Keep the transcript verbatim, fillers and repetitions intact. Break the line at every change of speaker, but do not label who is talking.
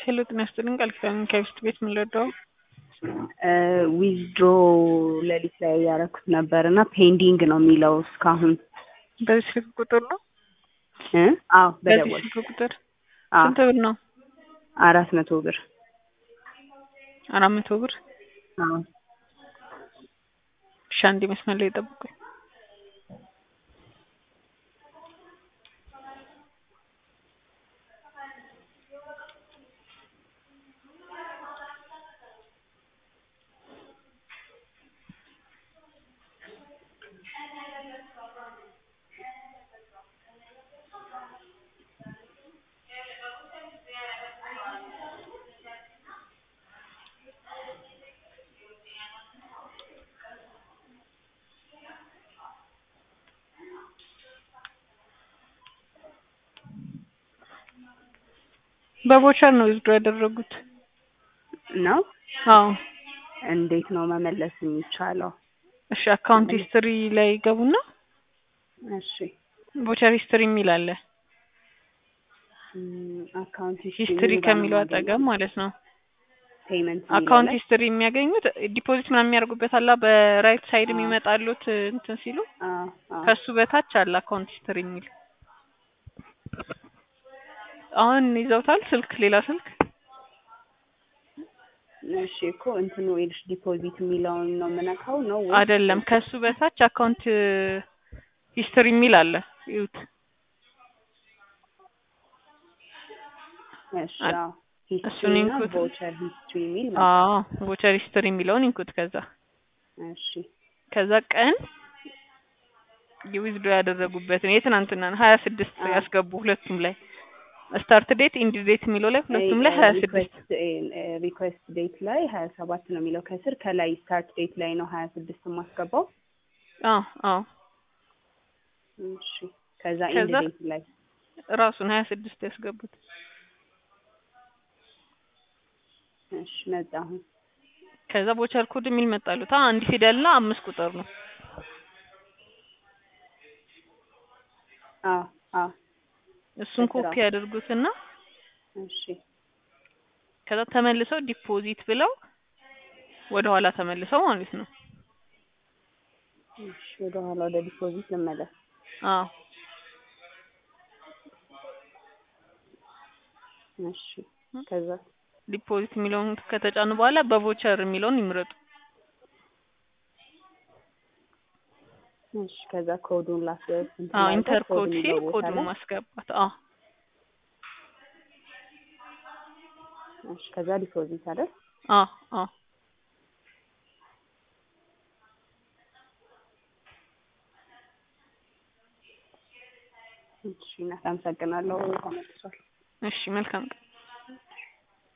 ሄሎ ጤና ይስጥልኝ ቃል ኪዳን ከቤት ቤት ምን ልርዳው?
ዊዝድሮ ሌሊት ላይ ያደረኩት ነበር እና ፔንዲንግ ነው የሚለው እስካሁን።
በዚህ ስልክ ቁጥር ነው?
እ አዎ
በዚህ
በደወል
ስልክ ቁጥር
አዎ
ስንት ብር ነው?
አራት መቶ ብር።
አራት መቶ ብር።
አዎ
እሺ አንዴ መስመር ላይ ጠብቁኝ። በቦቸር ነው ዊዝድሮ ያደረጉት
ነው?
አዎ።
እንዴት ነው መመለስ የሚቻለው?
እሺ አካውንት ሂስትሪ ላይ ገቡና
እሺ
ቦቸር ሂስትሪ የሚል አለ።
አካውንት
ሂስትሪ ከሚለው አጠገብ ማለት ነው።
ፔመንት
አካውንት ሂስትሪ የሚያገኙት ዲፖዚት ምናምን የሚያደርጉበት አላ በራይት ሳይድ የሚመጣሉት እንትን ሲሉ ከሱ በታች አለ አካውንት ሂስትሪ የሚል። አሁን ይዘውታል ስልክ ሌላ ስልክ?
እሺ እኮ እንትኑ ኤልሽ ዲፖዚት የሚለውን ነው የምነካው ነው ወይ?
አይደለም ከሱ በታች አካውንት ሂስትሪ የሚል አለ ይዩት።
እሺ አዎ
እሱን ኢንኩት
ቦቸር ሂስትሪ የሚል ነው።
አዎ ቦቸር ሂስትሪ የሚለውን ኢንኩት ከዛ
እሺ
ከዛ ቀን ዊዝድሮ ያደረጉበትን የትናንትና ሀያ ስድስት ያስገቡ ሁለቱም ላይ ስታርት ዴት ኢንድ ዴት የሚለው ላይ ሁለቱም ላይ ሀያ ስድስት
ሪኩዌስት ዴት ላይ ሀያ ሰባት ነው የሚለው ከስር ከላይ ስታርት ዴት ላይ ነው ሀያ ስድስት ማስገባው።
አዎ አዎ
እሺ ከዛ ኢንድ ዴት ላይ
ራሱን ሀያ ስድስት ያስገቡት።
እሺ መጣ አሁን
ከዛ ቦቸር ኮድ የሚል መጣሉት አንድ ፊደልና አምስት ቁጥር ነው።
አዎ አዎ
እሱን ኮፒ ያደርጉትና
እሺ
ከዛ ተመልሰው ዲፖዚት ብለው ወደ ኋላ ተመልሰው ማለት ነው።
እሺ ወደ ኋላ ወደ ዲፖዚት ልመለስ።
አዎ
እሺ ከዛ
ዲፖዚት የሚለውን ከተጫኑ በኋላ በቮቸር የሚለውን ይምረጡ።
እሺ ከዛ ኮዱን ላስገባ እንትን
አዎ ኢንተር ኮድ ሲል
የሚለው ቦታ
ኮዱን
ላይ
ማስገባት። አዎ
እሺ ከዛ ዲፖዚት አይደል?
አዎ አዎ
እሺ እናመሰግናለሁ። ተመልሷል።
እሺ መልካም